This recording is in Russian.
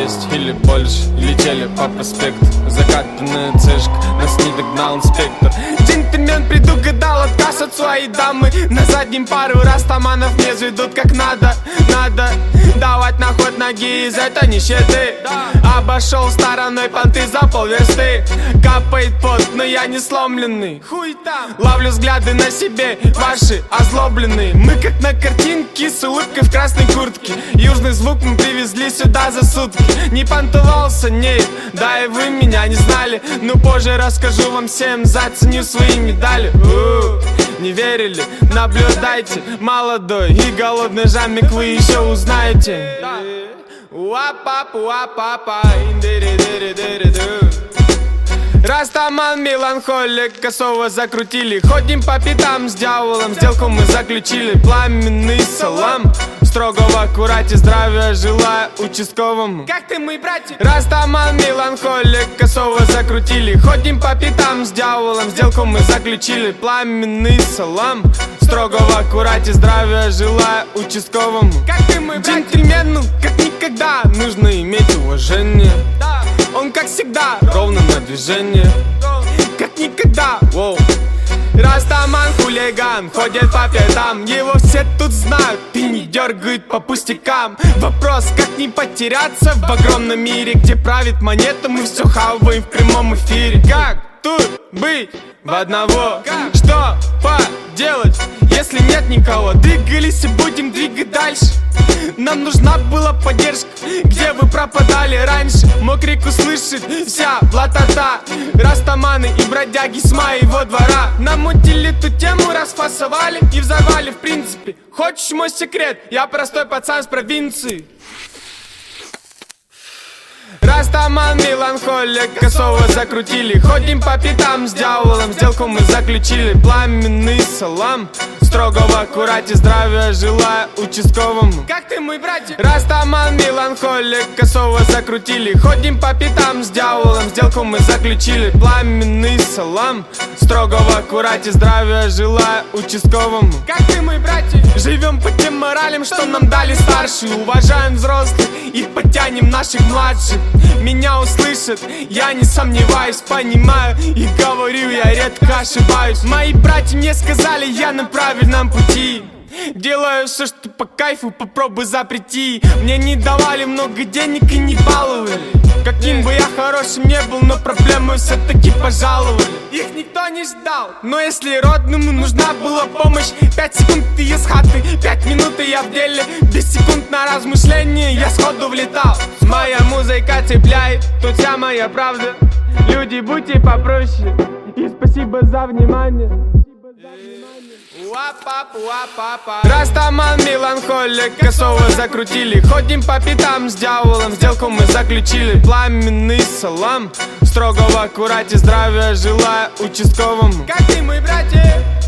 6 или больше, летели по проспекту. Закатанная цешка, нас не догнал инспектор. Джентльмен предугадал отказ от своей дамы. На заднем пару растаманов не заведут как надо. Надо давать на ход ноги из этой нищеты. Обошел стороной понты за полверсты. Капает пот, но я не сломленный. Хуй там. Ловлю взгляды на себе, ваши озлобленные. Мы как на картинке с улыбкой в красной куртке. Южный звук мы привезли сюда за сутки. Не понтовался, нет, да и вы меня не знали. Но позже расскажу вам всем, заценю свои медали. Не верили? Наблюдайте, молодой и голодный жамик вы еще узнаете. Растаман, меланхолик, косово закрутили. Ходим по пятам с дьяволом, сделку мы заключили. Пламенный салам, строго в аккурате, здравия желаю участковому. Как ты, мой братик? Растаман, меланхолик, косово закрутили. Ходим по пятам с дьяволом, сделку мы заключили. Пламенный салам, строго в аккурате, здравия желаю участковому. Как ты, мой братик? Джентльмену, как никогда, нужно иметь уважение. Он, как всегда, ровно на движение. Как никогда, воу. Растаман хулиган, ходит по пятам. Его все тут знают и не дергают по пустякам. Вопрос, как не потеряться в огромном мире, где правит монета, мы все хаваем в прямом эфире. Как тут быть в одного? Что поделать, если нет никого? Двигались и будем двигать дальше. Нам нужна была поддержка, где вы пропадали раньше. Мог реку слышит вся блатота. Растаманы и бродяги с моего двора. Намутили ту тему, расфасовали и взорвали в принципе. Хочешь мой секрет? Я простой пацан с провинции. Растаман, меланхолик, косово закрутили. Ходим по пятам с дьяволом, сделку мы заключили. Пламенный салам, строго в аккурате, здравия желаю участковому. Как ты, мой братик? Растаман, меланхолик, косово закрутили. Ходим по пятам с дьяволом, сделку мы заключили. Пламенный салам, строго в аккурате, здравия желаю участковому. Как ты, мой братик? Живем по тем моралям, что нам дали старшие. Уважаем взрослых и подтянем наших младших. Меня услышат, я не сомневаюсь, понимаю и говорю, я редко ошибаюсь. Мои братья мне сказали, я на правильном пути. Делаю все, что по кайфу, попробуй запрети. Мне не давали много денег и не баловали. Каким бы я хорошим не был, но проблемы все-таки пожаловали. Их никто не ждал, но если родному нужна была помощь, 5 секунд и из хаты, 5 минут и я в деле. Без секунд на размышление я сходу влетал. Моя музыка цепляет, тут вся моя правда. Люди, будьте попроще, и спасибо за внимание. Растаман, меланхолик, косово закрутили. Ходим по пятам с дьяволом, сделку мы заключили. Пламенный салам, строго в аккурате, здравия желаю участковому. Как ты, мой братик?